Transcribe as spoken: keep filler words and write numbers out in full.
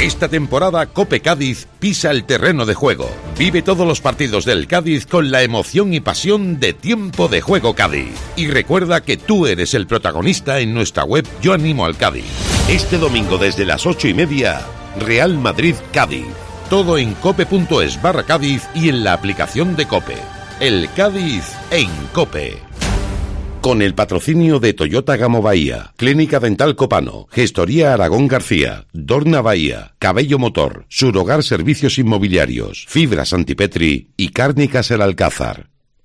Esta temporada Cope Cádiz pisa el terreno de juego. Vive todos los partidos del Cádiz con la emoción y pasión de Tiempo de Juego Cádiz. Y recuerda que tú eres el protagonista en nuestra web Yo Animo al Cádiz. Este domingo desde las ocho y media, Real Madrid Cádiz. Todo en cope.es barra Cádiz y en la aplicación de Cope. El Cádiz en Cope. Con el patrocinio de Toyota Gamo Bahía, Clínica Dental Copano, Gestoría Aragón García, Dorna Bahía, Cabello Motor, Surhogar Servicios Inmobiliarios, Fibras Antipetri y Cárnicas El Alcázar.